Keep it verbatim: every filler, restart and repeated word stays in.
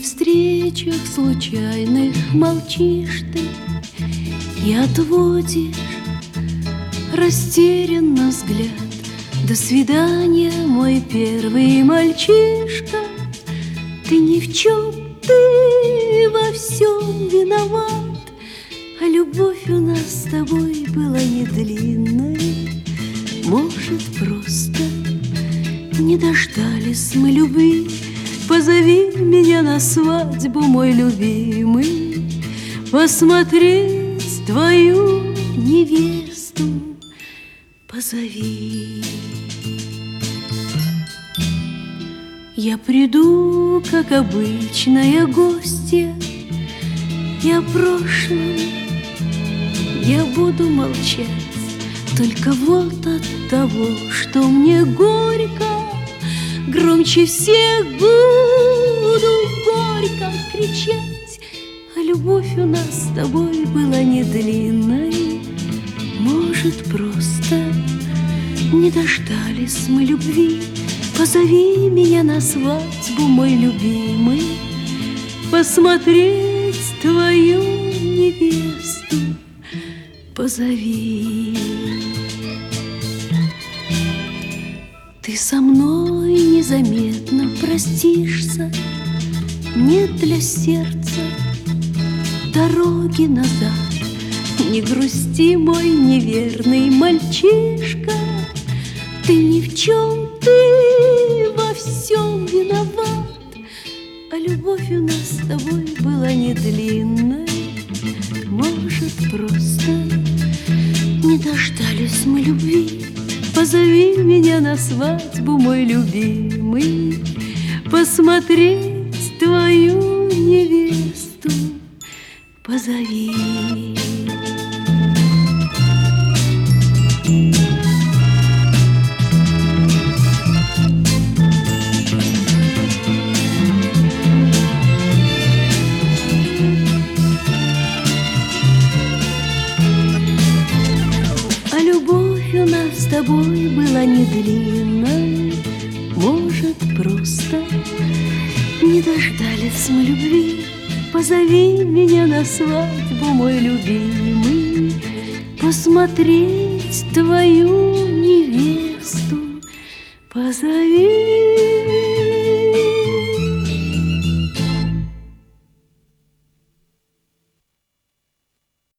встречах случайных молчишь ты и отводишь растерянно взгляд. До свидания, мой первый мальчишка. Ты ни в чем, ты во всем виноват. А любовь у нас с тобой была не длинной. Может, просто не дождались мы любви. Позови меня на свадьбу, мой любимый, посмотреть твою невесту. Позови. Я приду, как обычная гостья. Я прошлым, я буду молчать. Только вот от того, что мне горько, громче всех буду горько кричать. А любовь у нас с тобой была не длинной. Может, просто не дождались мы любви. Позови меня на свадьбу, мой любимый, посмотреть твою невесту. Позови. Ты со мной незаметно простишься. Нет для сердца дороги назад. Не грусти, мой неверный мальчишка. Ты ни в чем, ты во всем виноват. А любовь у нас с тобой была не длинной. Может, просто не дождались мы любви. Позови меня на свадьбу, мой любимый, посмотреть твою невесту. Позови. А любовь у нас с тобой была не длинной. Может, просто не дождались мы любви. Позови меня на свадьбу, мой любимый, посмотреть твою невесту. Позови.